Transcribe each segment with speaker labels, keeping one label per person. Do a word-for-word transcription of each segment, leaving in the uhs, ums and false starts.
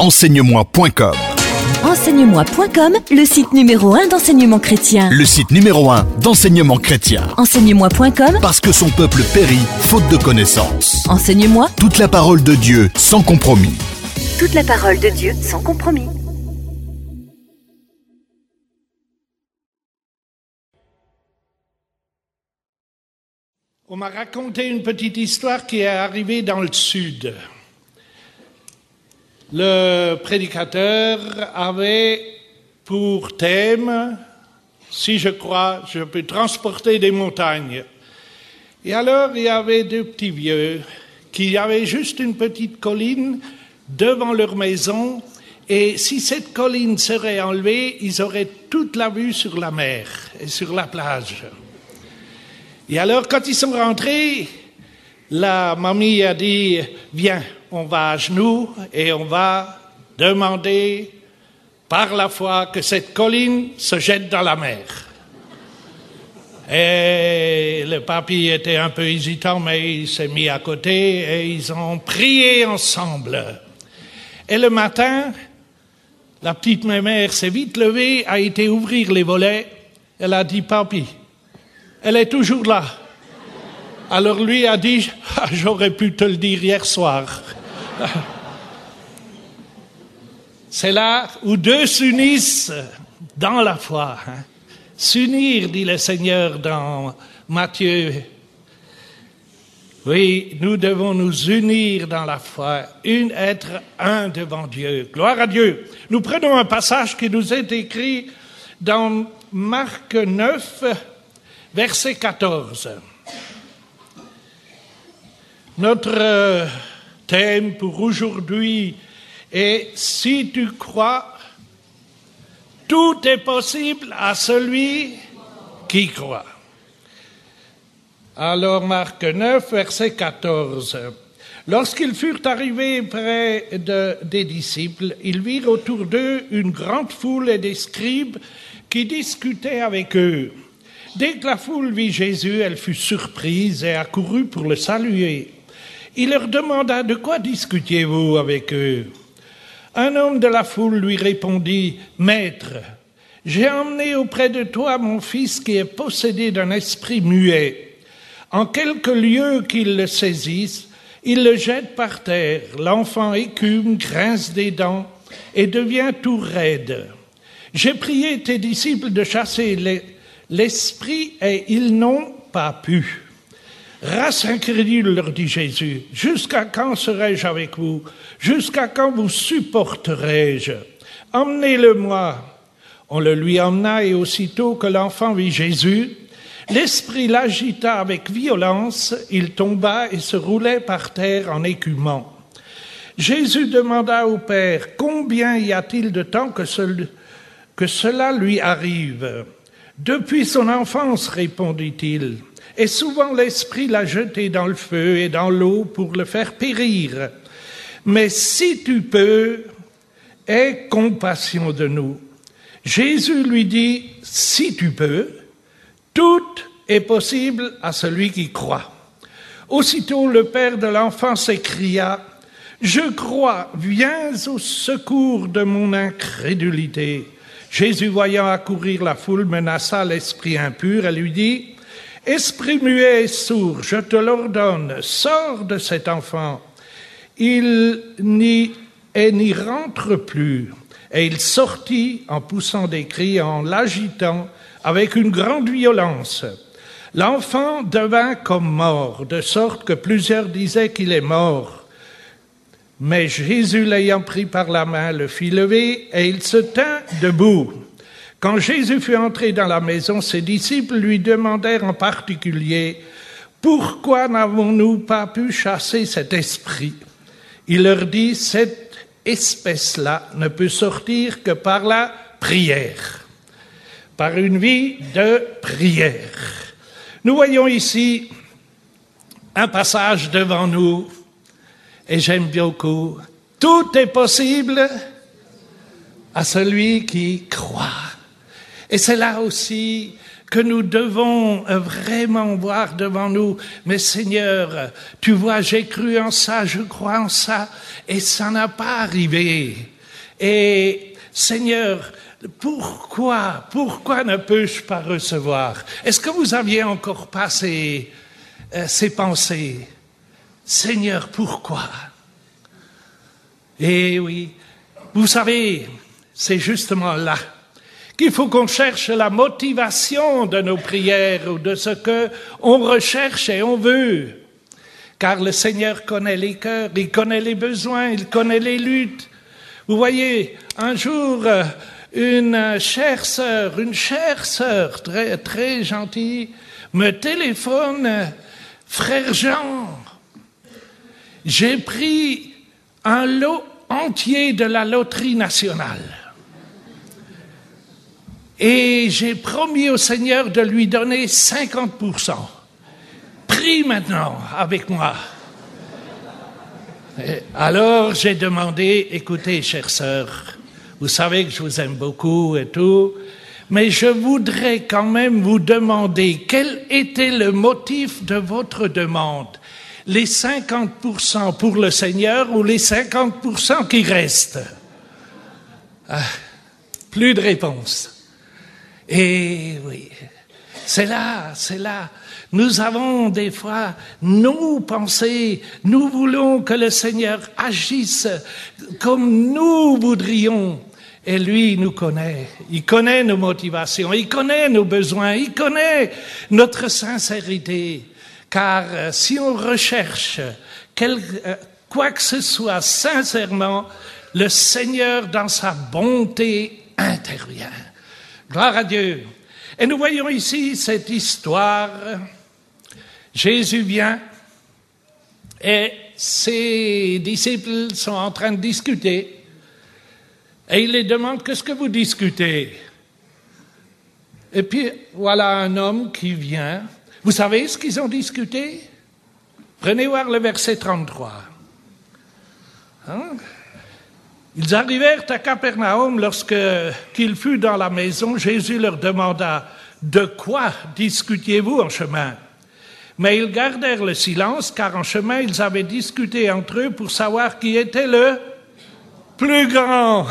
Speaker 1: Enseigne-moi point com.
Speaker 2: Enseigne-moi point com, le site numéro un d'enseignement chrétien.
Speaker 1: Le site numéro un d'enseignement chrétien.
Speaker 2: Enseigne-moi point com,
Speaker 1: Parce que son peuple périt faute de connaissances.
Speaker 2: Enseigne-moi
Speaker 1: Toute la parole de Dieu sans compromis.
Speaker 2: toute la parole de Dieu sans compromis.
Speaker 3: On m'a raconté une petite histoire qui est arrivée dans le sud. Le prédicateur avait pour thème, si je crois, je peux transporter des montagnes. Et alors, il y avait deux petits vieux qui avaient juste une petite colline devant leur maison, et si cette colline serait enlevée, ils auraient toute la vue sur la mer et sur la plage. Et alors, quand ils sont rentrés, la mamie a dit « Viens, on va à genoux et on va demander par la foi que cette colline se jette dans la mer. » Et le papy était un peu hésitant, mais il s'est mis à côté et ils ont prié ensemble. Et le matin, la petite mémère s'est vite levée, a été ouvrir les volets. Elle a dit « Papy, elle est toujours là. » Alors lui a dit ah, « J'aurais pu te le dire hier soir. » C'est là où deux s'unissent dans la foi. Hein. S'unir, dit le Seigneur dans Matthieu. Oui, nous devons nous unir dans la foi, une, être un devant Dieu. Gloire à Dieu. Nous prenons un passage qui nous est écrit dans Marc neuf, verset quatorze. Notre thème pour aujourd'hui est « Si tu crois, tout est possible à celui qui croit ». Alors Marc neuf, verset quatorze. Lorsqu'ils furent arrivés près de, des disciples, ils virent autour d'eux une grande foule et des scribes qui discutaient avec eux. Dès que la foule vit Jésus, elle fut surprise et accourut pour le saluer. Il leur demanda « De quoi discutiez-vous avec eux ?» Un homme de la foule lui répondit « Maître, j'ai emmené auprès de toi mon fils qui est possédé d'un esprit muet. En quelque lieu qu'il le saisisse, il le jette par terre. L'enfant écume, grince des dents et devient tout raide. J'ai prié tes disciples de chasser l'esprit et ils n'ont pas pu. » Race incrédule, leur dit Jésus, jusqu'à quand serai-je avec vous? Jusqu'à quand vous supporterai-je? Emmenez-le-moi. On le lui emmena et aussitôt que l'enfant vit Jésus, l'esprit l'agita avec violence, il tomba et se roulait par terre en écumant. Jésus demanda au Père, combien y a-t-il de temps que, ce, que cela lui arrive? Depuis son enfance, répondit-il. Et souvent l'Esprit l'a jeté dans le feu et dans l'eau pour le faire périr. Mais si tu peux, aie compassion de nous. Jésus lui dit, si tu peux, tout est possible à celui qui croit. Aussitôt le père de l'enfant s'écria, je crois, viens au secours de mon incrédulité. Jésus, voyant accourir la foule, menaça l'esprit impur et lui dit, esprit muet et sourd, je te l'ordonne, sors de cet enfant. Il n'y et n'y rentre plus. Et il sortit en poussant des cris, en l'agitant avec une grande violence. L'enfant devint comme mort, de sorte que plusieurs disaient qu'il est mort. Mais Jésus, l'ayant pris par la main, le fit lever et il se tint debout. Quand Jésus fut entré dans la maison, ses disciples lui demandèrent en particulier « Pourquoi n'avons-nous pas pu chasser cet esprit ?» Il leur dit « Cette espèce-là ne peut sortir que par la prière, par une vie de prière. » Nous voyons ici un passage devant nous, et j'aime beaucoup « Tout est possible à celui qui croit ». Et c'est là aussi que nous devons vraiment voir devant nous, mais Seigneur, tu vois, j'ai cru en ça, je crois en ça, et ça n'a pas arrivé. Et Seigneur, pourquoi, pourquoi ne peux-je pas recevoir? Est-ce que vous aviez encore pas ces, euh, ces pensées? Seigneur, pourquoi? Et oui, vous savez, c'est justement là qu'il faut qu'on cherche la motivation de nos prières ou de ce que on recherche et on veut. Car le Seigneur connaît les cœurs, il connaît les besoins, il connaît les luttes. Vous voyez, un jour, une chère sœur, une chère sœur très, très gentille, me téléphone, « Frère Jean, j'ai pris un lot entier de la loterie nationale. Et j'ai promis au Seigneur de lui donner cinquante pour cent. Prie maintenant avec moi. » Et alors j'ai demandé, écoutez, chère sœur, vous savez que je vous aime beaucoup et tout, mais je voudrais quand même vous demander quel était le motif de votre demande. Les cinquante pour cent pour le Seigneur ou les cinquante pour cent qui restent? Ah, plus de réponse. Et oui, c'est là, c'est là. Nous avons des fois nos pensées, nous voulons que le Seigneur agisse comme nous voudrions. Et lui, il nous connaît, il connaît nos motivations, il connaît nos besoins, il connaît notre sincérité. Car euh, si on recherche quel, euh, quoi que ce soit sincèrement, le Seigneur dans sa bonté intervient. Gloire à Dieu. Et nous voyons ici cette histoire. Jésus vient et ses disciples sont en train de discuter. Et il les demande, qu'est-ce que vous discutez? Et puis, voilà un homme qui vient. Vous savez ce qu'ils ont discuté? Prenez voir le verset trente-trois. Hein? Ils arrivèrent à Capernaum lorsque qu'il fut dans la maison. Jésus leur demanda, de quoi discutiez-vous en chemin? Mais ils gardèrent le silence, car en chemin, ils avaient discuté entre eux pour savoir qui était le plus grand.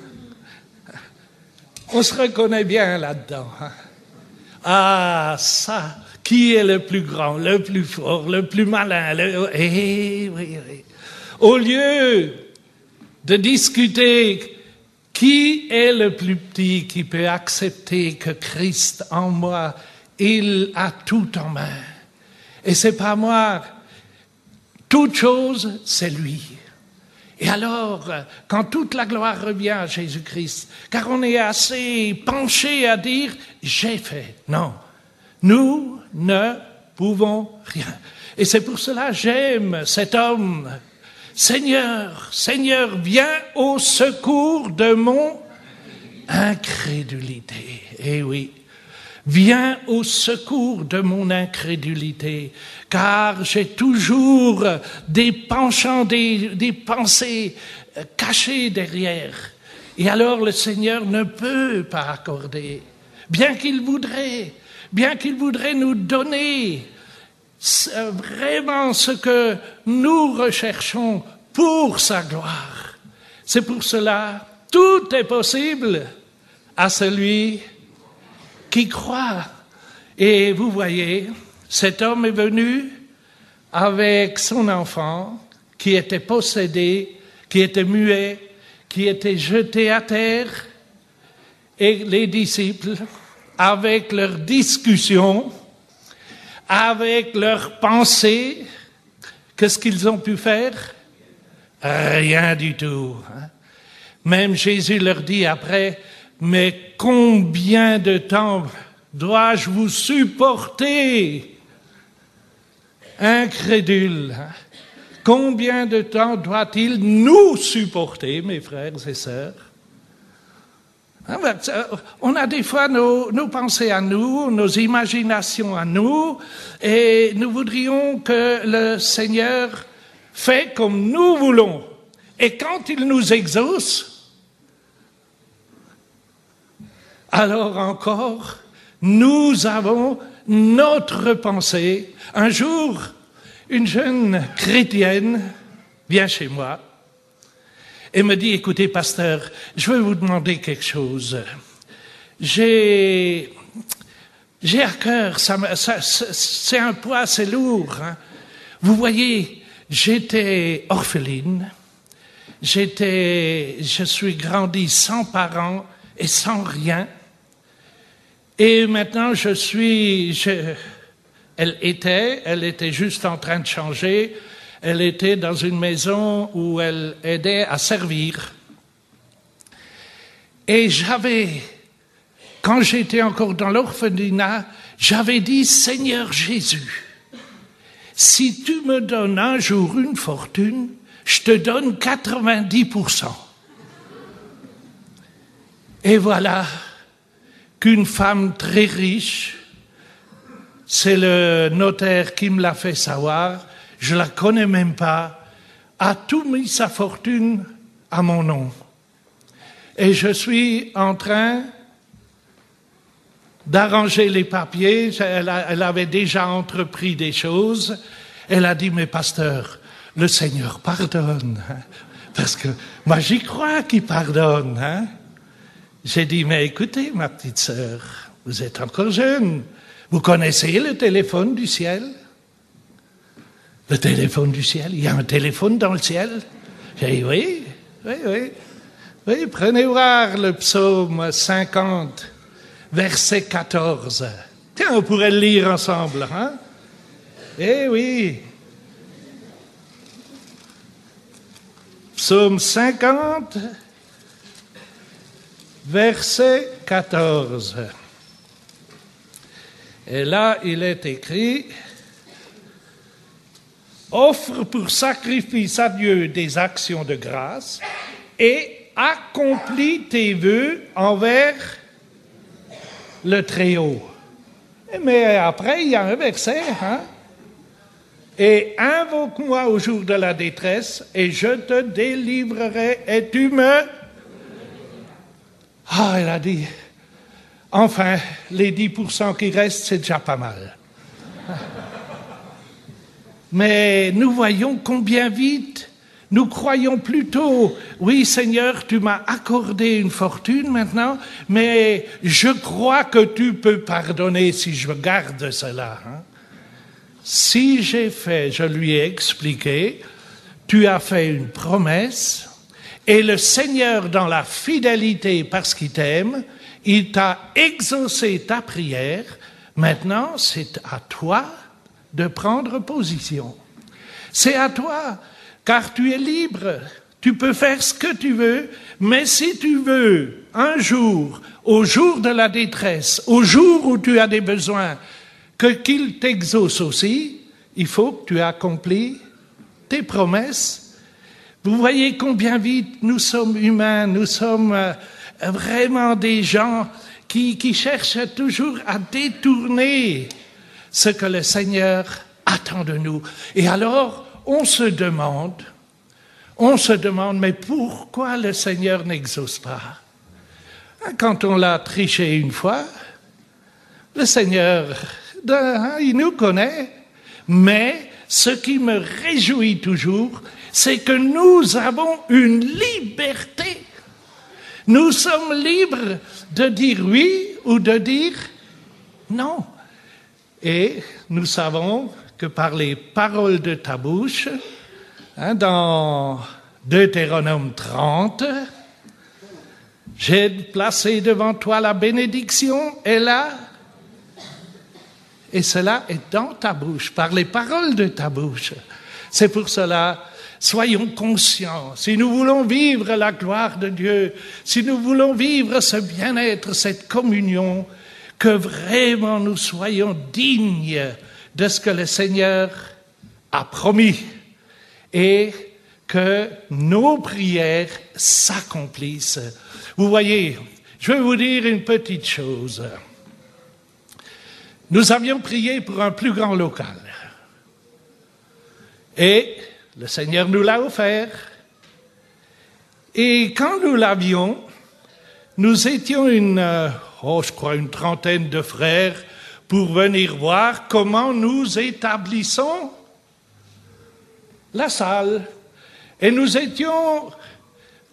Speaker 3: On se reconnaît bien là-dedans. Hein? Ah, ça, qui est le plus grand, le plus fort, le plus malin? Le... Eh, oui, oui. Au lieu de discuter qui est le plus petit qui peut accepter que Christ en moi, il a tout en main. Et c'est pas moi. Toute chose, c'est lui. Et alors, quand toute la gloire revient à Jésus-Christ, car on est assez penché à dire « j'ai fait ». Non, nous ne pouvons rien. Et c'est pour cela que j'aime cet homme. Seigneur, Seigneur, viens au secours de mon incrédulité. Eh oui, viens au secours de mon incrédulité, car j'ai toujours des penchants, des, des pensées cachées derrière. Et alors le Seigneur ne peut pas accorder, bien qu'il voudrait, bien qu'il voudrait nous donner vraiment ce que nous recherchons pour sa gloire. C'est pour cela, tout est possible à celui qui croit. Et vous voyez, cet homme est venu avec son enfant qui était possédé, qui était muet, qui était jeté à terre, et les disciples, avec leur discussion, avec leurs pensées, qu'est-ce qu'ils ont pu faire? Rien du tout. Même Jésus leur dit après, mais combien de temps dois-je vous supporter, incrédule? Combien de temps doit-il nous supporter, mes frères et sœurs? On a des fois nos, nos pensées à nous, nos imaginations à nous, et nous voudrions que le Seigneur fait comme nous voulons. Et quand il nous exauce, alors encore, nous avons notre pensée. Un jour, une jeune chrétienne vient chez moi et me dit, écoutez, pasteur, je veux vous demander quelque chose. J'ai, j'ai à cœur, ça, ça, c'est un poids, c'est lourd. Hein. Vous voyez, j'étais orpheline, j'étais, je suis grandi sans parents et sans rien. Et maintenant, je suis, je, elle était, elle était juste en train de changer. Elle était dans une maison où elle aidait à servir. Et j'avais, quand j'étais encore dans l'orphelinat, j'avais dit, Seigneur Jésus, si tu me donnes un jour une fortune, je te donne quatre-vingt-dix pour cent. Et voilà qu'une femme très riche, c'est le notaire qui me l'a fait savoir, je la connais même pas, a tout mis sa fortune à mon nom. Et je suis en train d'arranger les papiers, elle, a, elle avait déjà entrepris des choses, elle a dit, mais pasteur, le Seigneur pardonne, hein, parce que moi j'y crois qu'il pardonne, hein. J'ai dit, mais écoutez, ma petite sœur, vous êtes encore jeune. Vous connaissez le téléphone du ciel? Le téléphone du ciel? Il y a un téléphone dans le ciel? J'ai dit, oui, oui, oui. Oui, prenez voir le psaume cinquante, verset quatorze. Tiens, on pourrait le lire ensemble, hein? Eh oui. Psaume cinquante, verset quatorze. Et là, il est écrit, « Offre pour sacrifice à Dieu des actions de grâce et accomplis tes vœux envers le Très-Haut. » Mais après, il y a un verset, hein? « Et invoque-moi au jour de la détresse et je te délivrerai et tu me... » Ah, elle a dit, enfin, les dix pour cent qui restent, c'est déjà pas mal. Mais nous voyons combien vite nous croyons plutôt, oui Seigneur, tu m'as accordé une fortune maintenant, mais je crois que tu peux pardonner si je garde cela. Hein? Si j'ai fait, je lui ai expliqué, tu as fait une promesse, et le Seigneur, dans la fidélité, parce qu'il t'aime, il t'a exaucé ta prière. Maintenant, c'est à toi de prendre position. C'est à toi, car tu es libre. Tu peux faire ce que tu veux, mais si tu veux, un jour, au jour de la détresse, au jour où tu as des besoins, que qu'il t'exauce aussi, il faut que tu accomplisses tes promesses. Vous voyez combien vite nous sommes humains, nous sommes euh, vraiment des gens qui, qui cherchent toujours à détourner ce que le Seigneur attend de nous. Et alors, on se demande, on se demande, mais pourquoi le Seigneur n'exauce pas? Quand on l'a triché une fois, le Seigneur, il nous connaît, mais ce qui me réjouit toujours, c'est que nous avons une liberté. Nous sommes libres de dire oui ou de dire non. Et nous savons que par les paroles de ta bouche, hein, dans Deutéronome trente, j'ai placé devant toi la bénédiction et la... Et cela est dans ta bouche, par les paroles de ta bouche. C'est pour cela, soyons conscients, si nous voulons vivre la gloire de Dieu, si nous voulons vivre ce bien-être, cette communion, que vraiment nous soyons dignes de ce que le Seigneur a promis et que nos prières s'accomplissent. Vous voyez, je vais vous dire une petite chose. Nous avions prié pour un plus grand local. Et le Seigneur nous l'a offert. Et quand nous l'avions, nous étions une, euh, oh, je crois une trentaine de frères pour venir voir comment nous établissons la salle. Et nous étions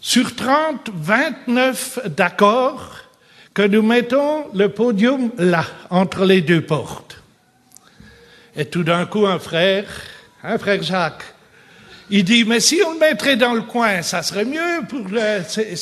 Speaker 3: Sur trente, vingt-neuf d'accord que nous mettons le podium là, entre les deux portes. Et tout d'un coup, un frère, un frère Jacques, il dit, mais si on le mettrait dans le coin, ça serait mieux pour le...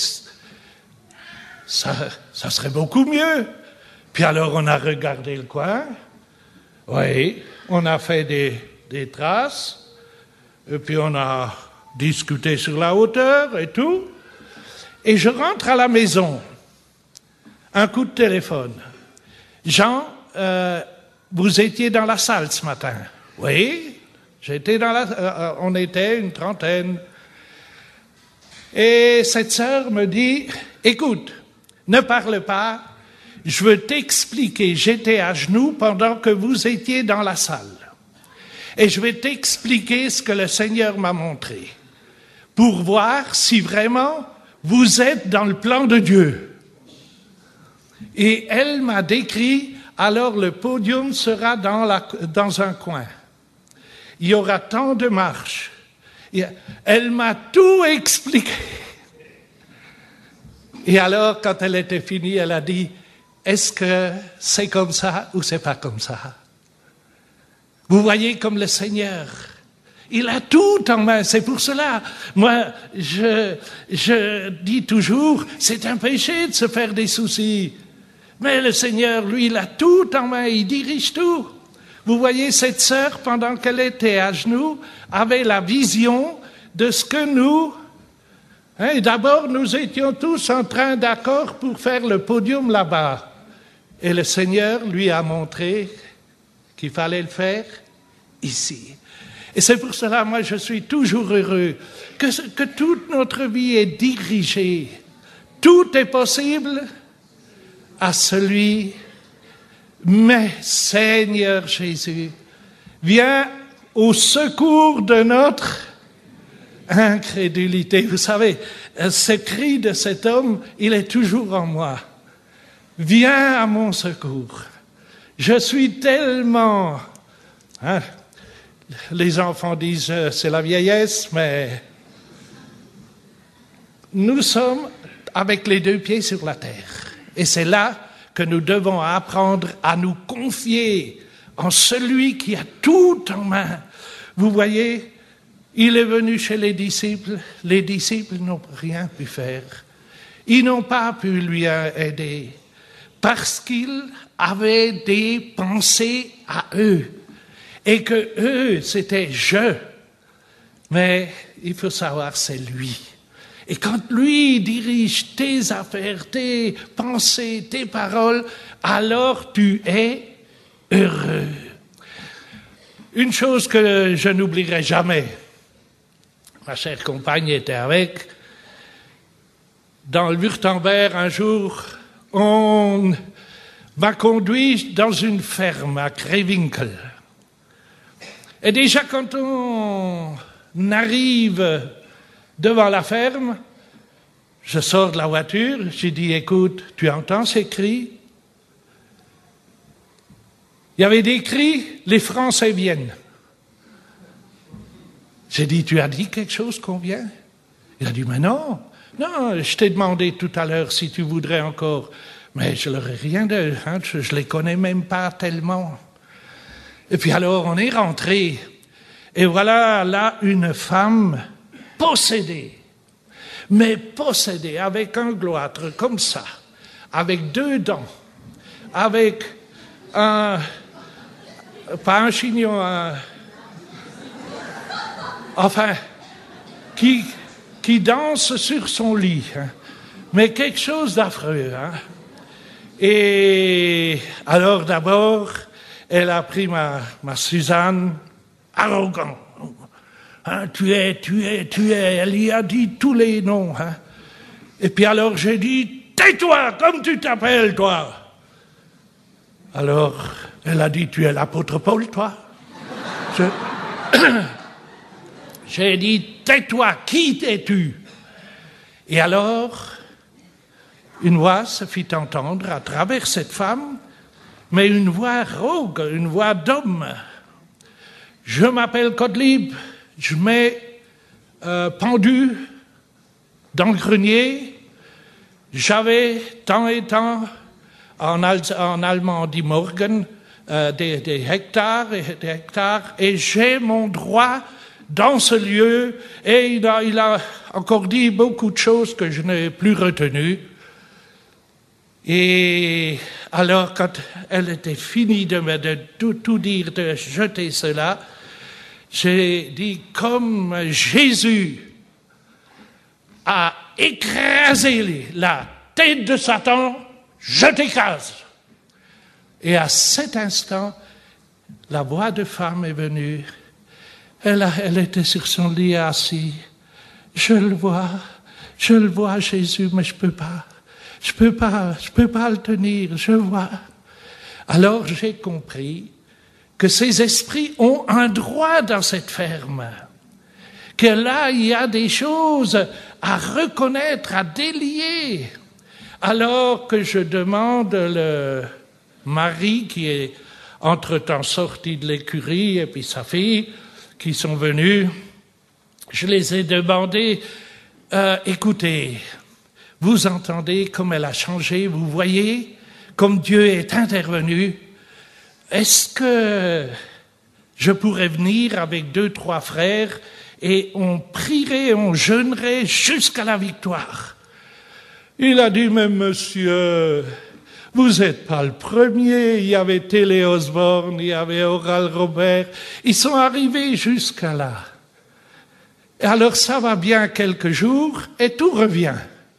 Speaker 3: Ça, ça serait beaucoup mieux. Puis alors, on a regardé le coin. Oui, on a fait des, des traces. Et puis, on a discuté sur la hauteur et tout. Et je rentre à la maison. Un coup de téléphone. Jean, euh, vous étiez dans la salle ce matin. Oui, j'étais dans la... Euh, on était une trentaine. Et cette sœur me dit, écoute, ne parle pas, je veux t'expliquer. J'étais à genoux pendant que vous étiez dans la salle. Et je vais t'expliquer ce que le Seigneur m'a montré. Pour voir si vraiment vous êtes dans le plan de Dieu. Et elle m'a décrit, alors le podium sera dans, la, dans un coin. Il y aura tant de marches. Et elle m'a tout expliqué. Et alors, quand elle était finie, elle a dit, est-ce que c'est comme ça ou c'est pas comme ça? Vous voyez comme le Seigneur, il a tout en main. C'est pour cela, moi, je, je dis toujours, c'est un péché de se faire des soucis. Mais le Seigneur, lui, il a tout en main, il dirige tout. Vous voyez, cette sœur, pendant qu'elle était à genoux, avait la vision de ce que nous... Hein, d'abord, nous étions tous en train d'accord pour faire le podium là-bas. Et le Seigneur lui a montré qu'il fallait le faire ici. Et c'est pour cela, moi, je suis toujours heureux que, que toute notre vie est dirigée. Tout est possible à celui, mais Seigneur Jésus, viens au secours de notre incrédulité. Vous savez, ce cri de cet homme, il est toujours en moi. Viens à mon secours. Je suis tellement... Hein, les enfants disent, c'est la vieillesse, mais nous sommes avec les deux pieds sur la terre. Et c'est là que nous devons apprendre à nous confier en celui qui a tout en main. Vous voyez, il est venu chez les disciples. Les disciples n'ont rien pu faire. Ils n'ont pas pu lui aider parce qu'ils avaient des pensées à eux et que eux, c'était je. Mais il faut savoir, c'est lui. Et quand lui dirige tes affaires, tes pensées, tes paroles, alors tu es heureux. Une chose que je n'oublierai jamais, ma chère compagne était avec, dans le Württemberg, un jour, on m'a conduit dans une ferme à Krewinkel. Et déjà, quand on arrive devant la ferme, je sors de la voiture, j'ai dit, écoute, tu entends ces cris? Il y avait des cris, les Français viennent. J'ai dit, tu as dit quelque chose qu'on vient? Il a dit, mais non, non, je t'ai demandé tout à l'heure si tu voudrais encore, mais je leur ai rien de, hein, je, je les connais même pas tellement. Et puis alors, on est rentré, et voilà là une femme possédée, mais possédée avec un gloître comme ça, avec deux dents, avec un, pas un chignon, un, enfin, qui, qui danse sur son lit, hein, mais quelque chose d'affreux. Hein. Et alors d'abord, elle a pris ma, ma Suzanne, arrogant. Hein, tu es, tu es, tu es. Elle y a dit tous les noms. Hein. Et puis alors j'ai dit, tais-toi, comme tu t'appelles, toi. Alors, elle a dit, tu es l'apôtre Paul, toi. Je... J'ai dit, tais-toi, qui es-tu? Et alors, une voix se fit entendre à travers cette femme, mais une voix rogue, une voix d'homme. Je m'appelle Gottlieb, je m'ai euh, pendu dans le grenier, j'avais tant et tant, en, Al- en allemand on dit Morgen, euh, des, des hectares et des hectares, et j'ai mon droit dans ce lieu, et il a, il a encore dit beaucoup de choses que je n'ai plus retenues. Et alors, quand elle était finie de me de tout, tout dire, de jeter cela, j'ai dit, comme Jésus a écrasé la tête de Satan, je t'écrase. Et à cet instant, la voix de femme est venue. Elle, a, elle était sur son lit assise. Je le vois, je le vois, Jésus, mais je peux pas. Je peux pas, je peux pas le tenir, je vois. Alors j'ai compris que ces esprits ont un droit dans cette ferme. Que là, il y a des choses à reconnaître, à délier. Alors que je demande le mari qui est entre-temps sorti de l'écurie et puis sa fille, qui sont venus, je les ai demandé, euh, écoutez, vous entendez comme elle a changé, vous voyez comme Dieu est intervenu. Est-ce que je pourrais venir avec deux, trois frères et on prierait, on jeûnerait jusqu'à la victoire? Il a dit, mais monsieur, vous n'êtes pas le premier, il y avait Télé Osborne, il y avait Oral Robert, ils sont arrivés jusqu'à là. Et alors ça va bien quelques jours et tout revient.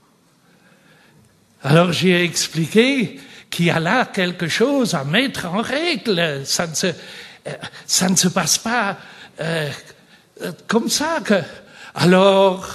Speaker 3: Alors j'ai expliqué qu'il y a là quelque chose à mettre en règle. Ça ne se, ça ne se passe pas euh, comme ça. Que... Alors,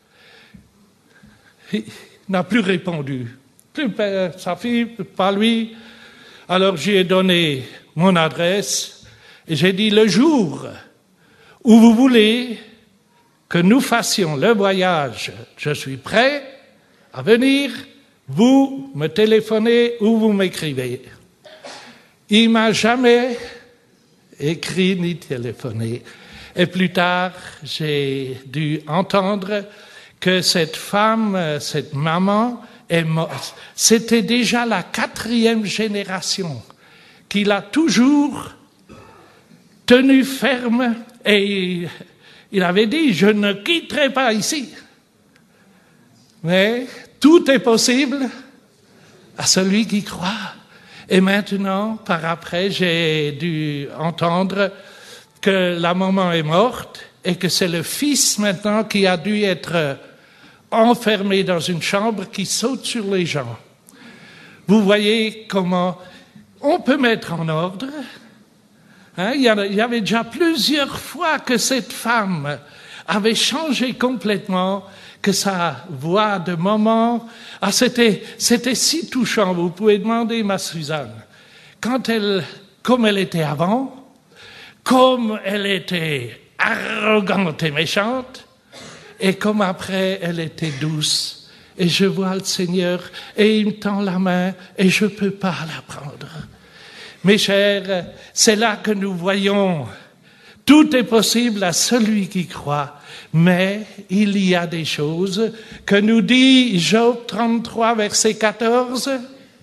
Speaker 3: il n'a plus répondu. Plus sa fille, pas lui. Alors j'ai donné mon adresse et j'ai dit le jour où vous voulez que nous fassions le voyage, je suis prêt à venir. Vous me téléphonez ou vous m'écrivez. Il m'a jamais écrit ni téléphoné. Et plus tard, j'ai dû entendre que cette femme, cette maman, est morte. C'était déjà la quatrième génération qu'il a toujours tenu ferme et il avait dit, je ne quitterai pas ici. Mais tout est possible à celui qui croit. Et maintenant, par après, j'ai dû entendre que la maman est morte et que c'est le fils maintenant qui a dû être enfermé dans une chambre qui saute sur les gens. Vous voyez comment on peut mettre en ordre. Hein, il y avait déjà plusieurs fois que cette femme avait changé complètement, que sa voix de maman, ah, c'était, c'était si touchant. Vous pouvez demander ma Suzanne. Quand elle, comme elle était avant, comme elle était arrogante et méchante, et comme après elle était douce. Et je vois le Seigneur, et il me tend la main, et je ne peux pas la prendre. Mes chers, c'est là que nous voyons, tout est possible à celui qui croit. Mais il y a des choses que nous dit Job trente-trois, verset quatorze.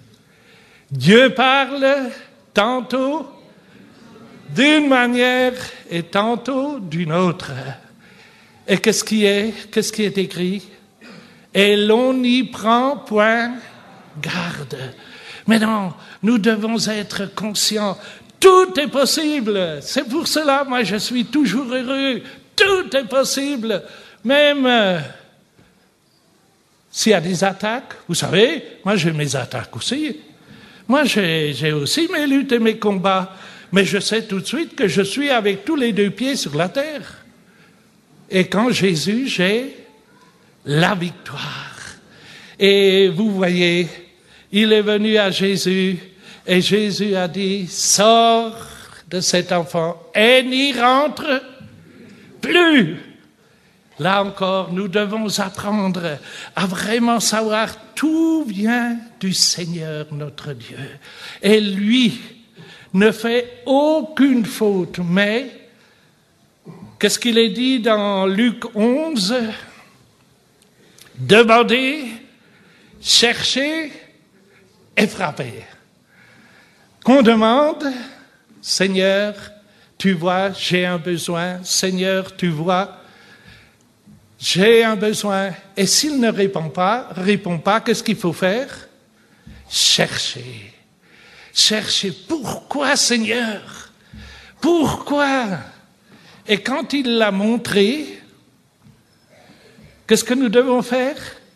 Speaker 3: Dieu parle tantôt d'une manière et tantôt d'une autre. Et qu'est-ce qui est, qu'est-ce qui est écrit? Et l'on n'y prend point garde. Mais non, nous devons être conscients. Tout est possible. C'est pour cela, moi, je suis toujours heureux. Tout est possible. Même euh, s'il y a des attaques. Vous savez, moi, j'ai mes attaques aussi. Moi, j'ai, j'ai aussi mes luttes et mes combats. Mais je sais tout de suite que je suis avec tous les deux pieds sur la terre. Et quand Jésus, j'ai la victoire. Et vous voyez, il est venu à Jésus et Jésus a dit, sors de cet enfant et n'y rentre plus. Là encore, nous devons apprendre à vraiment savoir tout vient du Seigneur notre Dieu. Et lui ne fait aucune faute, mais qu'est-ce qu'il est dit dans Luc onze? Demandez, cherchez et frappez. Qu'on demande, Seigneur, tu vois, j'ai un besoin. Seigneur, tu vois, j'ai un besoin. Et s'il ne répond pas, répond pas, qu'est-ce qu'il faut faire? Chercher. Chercher. Pourquoi, Seigneur? Pourquoi? Et quand il l'a montré, qu'est-ce que nous devons faire?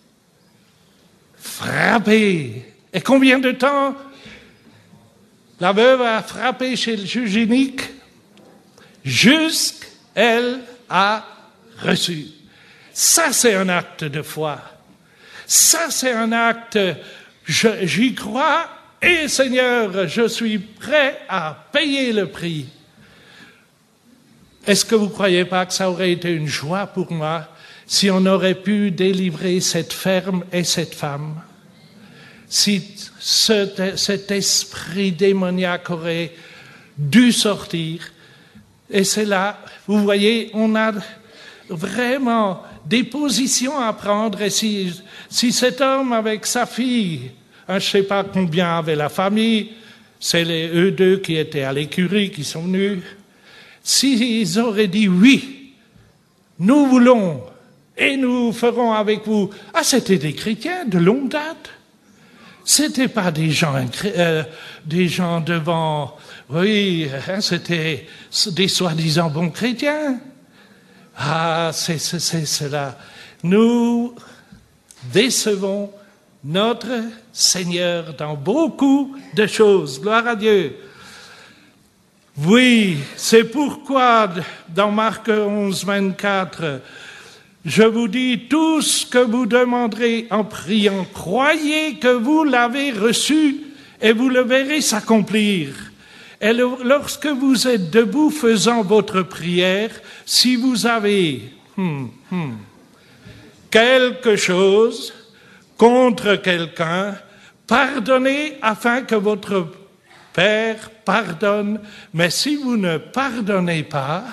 Speaker 3: Frapper. Et combien de temps la veuve a frappé chez le juge unique? Jusqu'elle a reçu. Ça, c'est un acte de foi. Ça, c'est un acte, je, j'y crois, et Seigneur, je suis prêt à payer le prix. Est-ce que vous ne croyez pas que ça aurait été une joie pour moi si on aurait pu délivrer cette ferme et cette femme? Si ce, cet esprit démoniaque aurait dû sortir. Et c'est là, vous voyez, on a vraiment des positions à prendre. Et si, si cet homme avec sa fille, hein, je ne sais pas combien avait la famille, c'est les, eux deux qui étaient à l'écurie, qui sont venus, s'ils auraient dit oui, nous voulons et nous ferons avec vous. Ah, c'était des chrétiens de longue date. C'était pas des gens, euh, des gens devant, oui, hein, c'était des soi-disant bons chrétiens. Ah, c'est, c'est, c'est cela. Nous décevons notre Seigneur dans beaucoup de choses. Gloire à Dieu. Oui, c'est pourquoi dans Marc onze, vingt-quatre, je vous dis, tout ce que vous demanderez en priant, croyez que vous l'avez reçu et vous le verrez s'accomplir. Et le, lorsque vous êtes debout faisant votre prière, si vous avez hmm, hmm, quelque chose contre quelqu'un, pardonnez afin que votre Père pardonne. Mais si vous ne pardonnez pas,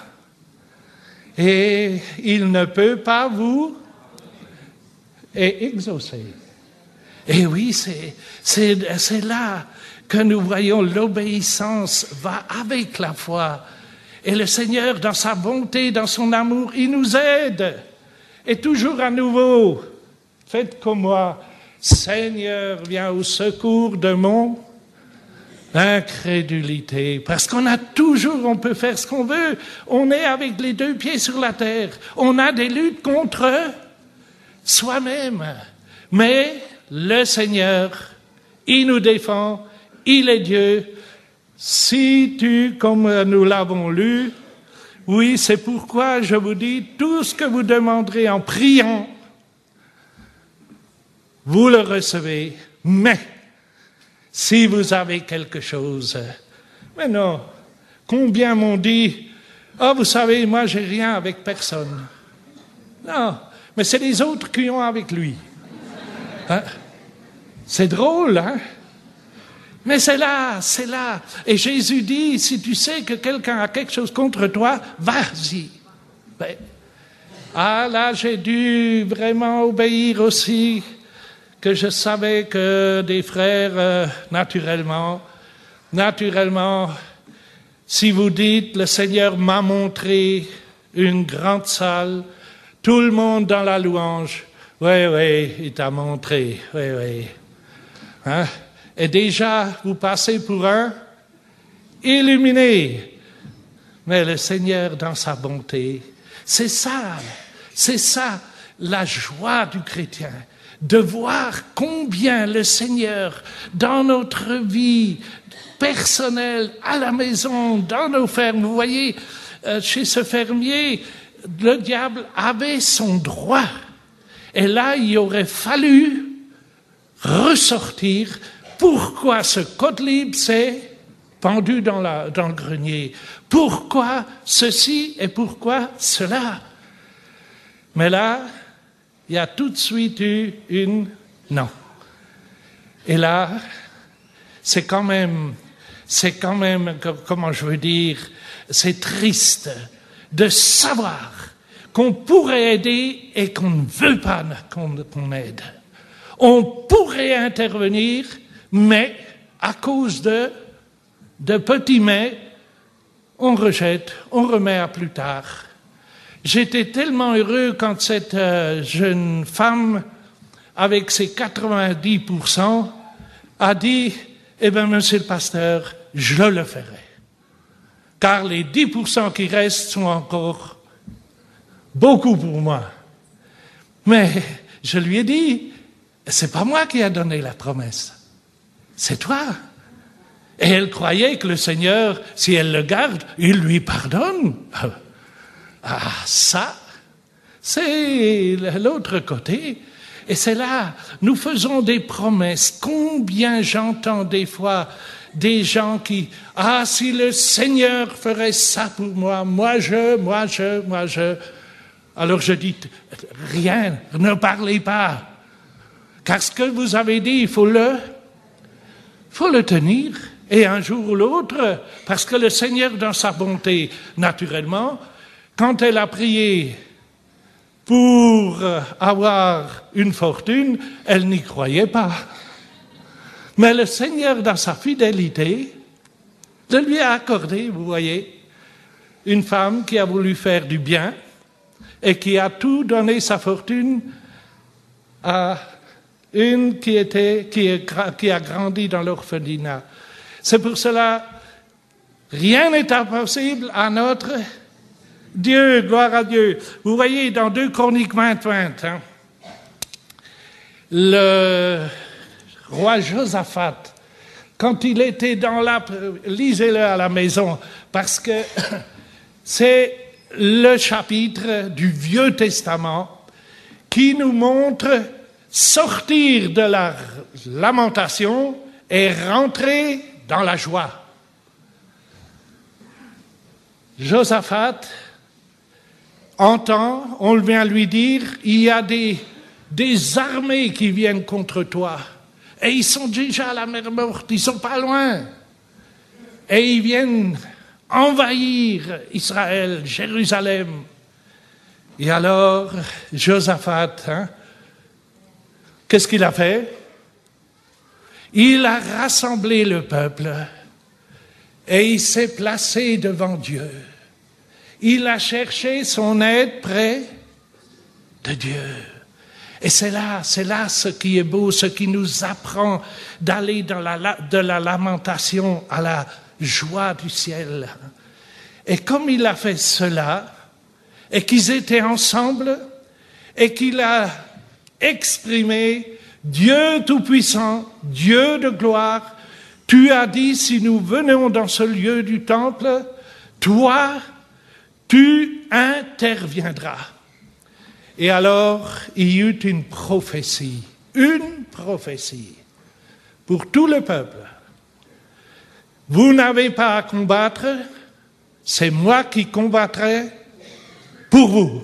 Speaker 3: et il ne peut pas vous et exaucer. Et oui, c'est, c'est, c'est là que nous voyons l'obéissance va avec la foi. Et le Seigneur, dans sa bonté, dans son amour, il nous aide. Et toujours à nouveau, faites comme moi, Seigneur, viens au secours de mon incrédulité, parce qu'on a toujours, on peut faire ce qu'on veut, on est avec les deux pieds sur la terre, on a des luttes contre soi-même, mais le Seigneur, il nous défend, il est Dieu. Si tu, comme nous l'avons lu, oui, c'est pourquoi je vous dis, tout ce que vous demanderez en priant, vous le recevez, mais si vous avez quelque chose. Mais non, combien m'ont dit, ah, oh, vous savez, moi, j'ai rien avec personne. Non, mais c'est les autres qui ont avec lui. Hein? C'est drôle, hein? Mais c'est là, c'est là. Et Jésus dit, si tu sais que quelqu'un a quelque chose contre toi, vas-y. Ben, ah, là, j'ai dû vraiment obéir aussi, que je savais que des frères, euh, naturellement, naturellement, si vous dites, le Seigneur m'a montré une grande salle, tout le monde dans la louange, oui, oui, il t'a montré, oui, oui. Hein? Et déjà, vous passez pour un illuminé. Mais le Seigneur, dans sa bonté, c'est ça, c'est ça, la joie du chrétien. De voir combien le Seigneur, dans notre vie personnelle, à la maison, dans nos fermes, vous voyez, euh, chez ce fermier, le diable avait son droit. Et là, il aurait fallu ressortir. Pourquoi ce Gottlieb s'est pendu dans, la, dans le grenier? Pourquoi ceci et pourquoi cela? Mais là, il y a tout de suite eu une non. Et là, c'est quand même, c'est quand même, comment je veux dire, c'est triste de savoir qu'on pourrait aider et qu'on ne veut pas qu'on, qu'on aide. On pourrait intervenir, mais à cause de, de petits mais, on rejette, on remet à plus tard. J'étais tellement heureux quand cette euh, jeune femme, avec ses quatre-vingt-dix pour cent, a dit « Eh bien, monsieur le pasteur, je le ferai. » Car les dix pour cent qui restent sont encore beaucoup pour moi. Mais je lui ai dit « C'est pas moi qui a donné la promesse, c'est toi. » Et elle croyait que le Seigneur, si elle le garde, il lui pardonne. Ah, ça, c'est l'autre côté. Et c'est là, nous faisons des promesses. Combien j'entends des fois des gens qui, ah, si le Seigneur ferait ça pour moi, moi je, moi je, moi je. Alors je dis, rien, ne parlez pas. Car ce que vous avez dit, il faut le, faut le tenir. Et un jour ou l'autre, parce que le Seigneur, dans sa bonté, naturellement, quand elle a prié pour avoir une fortune, elle n'y croyait pas. Mais le Seigneur, dans sa fidélité, le lui a accordé, vous voyez, une femme qui a voulu faire du bien et qui a tout donné sa fortune à une qui, était, qui, est, qui a grandi dans l'orphelinat. C'est pour cela, rien n'est impossible à notre Dieu, gloire à Dieu. Vous voyez, dans deux Chroniques vingt vingt, hein, le roi Josaphat, quand il était dans la... Lisez-le à la maison, parce que c'est le chapitre du Vieux Testament qui nous montre sortir de la lamentation et rentrer dans la joie. Josaphat entend, on vient lui dire, il y a des, des armées qui viennent contre toi. Et ils sont déjà à la mer Morte, ils sont pas loin. Et ils viennent envahir Israël, Jérusalem. Et alors, Josaphat, hein, qu'est-ce qu'il a fait? Il a rassemblé le peuple et il s'est placé devant Dieu. Il a cherché son aide près de Dieu. Et c'est là, c'est là ce qui est beau, ce qui nous apprend d'aller dans la, de la lamentation à la joie du ciel. Et comme il a fait cela, et qu'ils étaient ensemble, et qu'il a exprimé Dieu Tout-Puissant, Dieu de gloire, tu as dit, si nous venons dans ce lieu du temple, toi, tu interviendras. Et alors, il y eut une prophétie, une prophétie pour tout le peuple. Vous n'avez pas à combattre, c'est moi qui combattrai pour vous.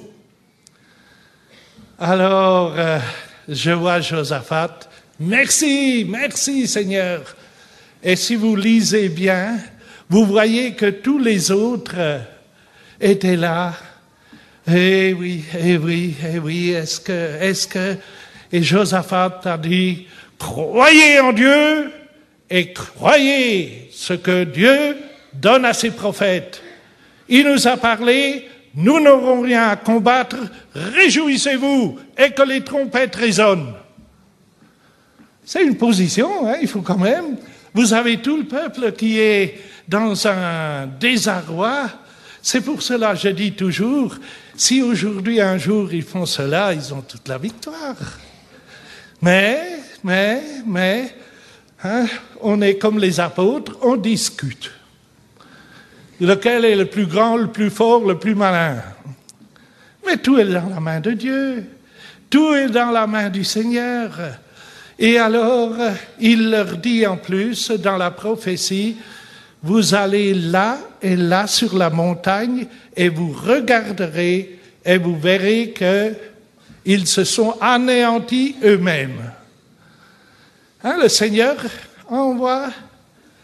Speaker 3: Alors, euh, je vois Josaphat, merci, merci Seigneur. Et si vous lisez bien, vous voyez que tous les autres étaient là. Eh oui, eh oui, eh oui, est-ce que, est-ce que, et Josaphat a dit, croyez en Dieu et croyez ce que Dieu donne à ses prophètes. Il nous a parlé, nous n'aurons rien à combattre, réjouissez-vous et que les trompettes résonnent. C'est une position, hein, il faut quand même. Vous avez tout le peuple qui est dans un désarroi. C'est pour cela que je dis toujours, si aujourd'hui, un jour, ils font cela, ils ont toute la victoire. Mais, mais, mais, hein, on est comme les apôtres, on discute. Lequel est le plus grand, le plus fort, le plus malin? Mais tout est dans la main de Dieu. Tout est dans la main du Seigneur. Et alors, il leur dit en plus, dans la prophétie, vous allez là et là sur la montagne et vous regarderez et vous verrez qu'ils se sont anéantis eux-mêmes. Hein, le Seigneur envoie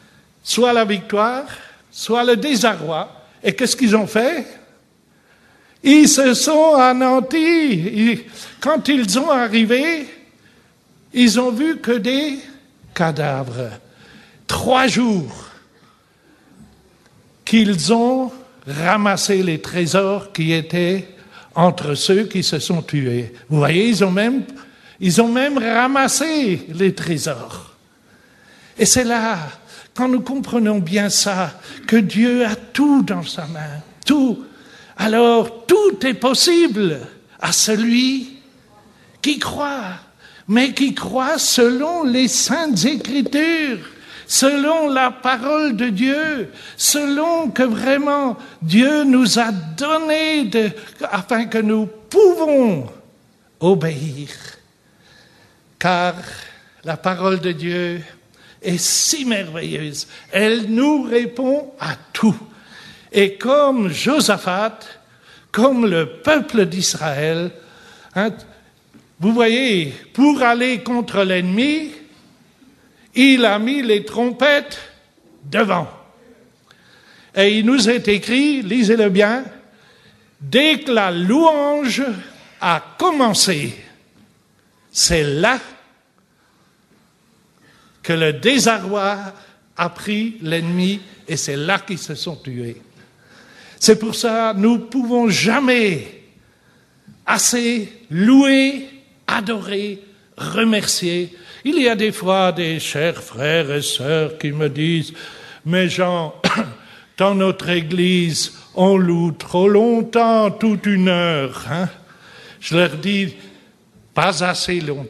Speaker 3: soit la victoire, soit le désarroi. Et qu'est-ce qu'ils ont fait? Ils se sont anéantis. Quand ils ont arrivé, ils ont vu que des cadavres. Trois jours qu'ils ont ramassé les trésors qui étaient entre ceux qui se sont tués. Vous voyez, ils ont même, ils ont même ramassé les trésors. Et c'est là, quand nous comprenons bien ça, que Dieu a tout dans sa main, tout. Alors, tout est possible à celui qui croit, mais qui croit selon les saintes Écritures, selon la parole de Dieu, selon que vraiment Dieu nous a donné de, afin que nous pouvons obéir. Car la parole de Dieu est si merveilleuse, elle nous répond à tout. Et comme Josaphat, comme le peuple d'Israël, hein, vous voyez, pour aller contre l'ennemi, il a mis les trompettes devant. Et il nous est écrit, lisez-le bien, dès que la louange a commencé, c'est là que le désarroi a pris l'ennemi et c'est là qu'ils se sont tués. C'est pour ça que nous ne pouvons jamais assez louer, adorer, remercier. Il y a des fois des chers frères et sœurs qui me disent « Mais Jean, dans notre église, on loue trop longtemps, toute une heure. Hein? » Je leur dis « Pas assez longtemps. »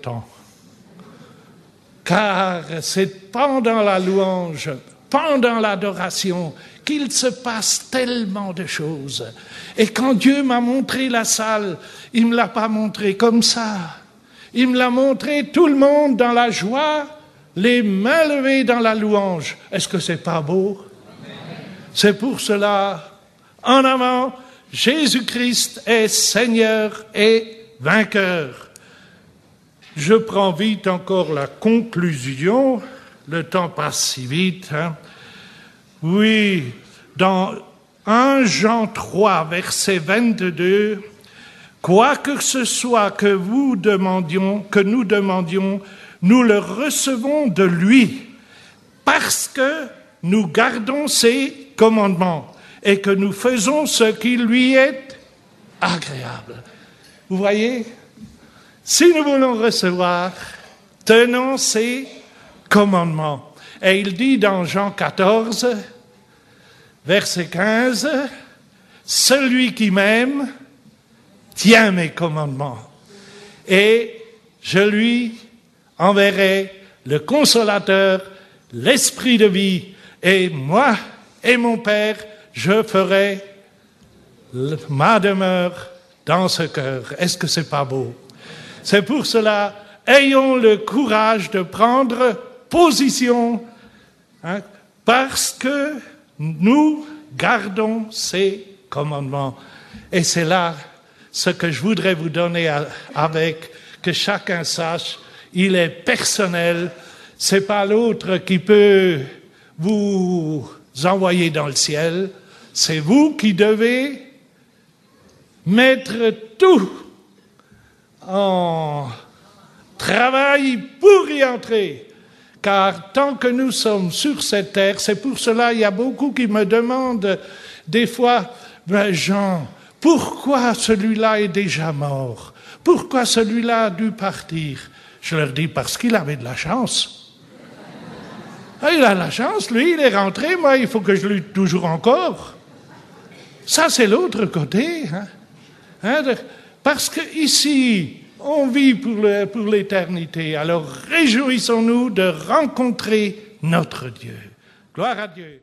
Speaker 3: Car c'est pendant la louange, pendant l'adoration, qu'il se passe tellement de choses. Et quand Dieu m'a montré la salle, il ne me l'a pas montré comme ça. Il me l'a montré tout le monde dans la joie, les mains levées dans la louange. Est-ce que c'est pas beau? C'est pour cela, en avant, Jésus-Christ est Seigneur et vainqueur. Je prends vite encore la conclusion. Le temps passe si vite. Hein. Oui, dans premier Jean trois, verset vingt-deux, « Quoi que ce soit que vous demandions, que nous demandions, nous le recevons de lui, parce que nous gardons ses commandements et que nous faisons ce qui lui est agréable. » Vous voyez, si nous voulons recevoir, tenons ses commandements. Et il dit dans Jean quatorze, verset quinze, « Celui qui m'aime tient mes commandements, et je lui enverrai le Consolateur, l'Esprit de vie, et moi et mon Père, je ferai ma demeure dans ce cœur. » Est-ce que c'est pas beau? C'est pour cela, ayons le courage de prendre position, hein, parce que nous gardons ces commandements. Et c'est là ce que je voudrais vous donner avec, que chacun sache, il est personnel, c'est pas l'autre qui peut vous envoyer dans le ciel, c'est vous qui devez mettre tout en travail pour y entrer. Car tant que nous sommes sur cette terre, c'est pour cela il y a beaucoup qui me demandent des fois, ben Jean, pourquoi celui-là est déjà mort? Pourquoi celui-là a dû partir? Je leur dis, parce qu'il avait de la chance. Ah, il a de la chance, lui, il est rentré, moi, il faut que je lutte toujours encore. Ça, c'est l'autre côté. Hein? Hein, de, parce que ici, on vit pour, le, pour l'éternité. Alors, réjouissons-nous de rencontrer notre Dieu. Gloire à Dieu.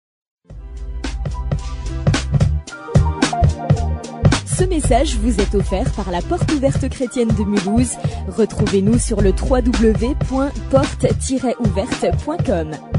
Speaker 2: Ce message vous est offert par la Porte ouverte chrétienne de Mulhouse. Retrouvez-nous sur le w w w point porte tiret ouverte point com.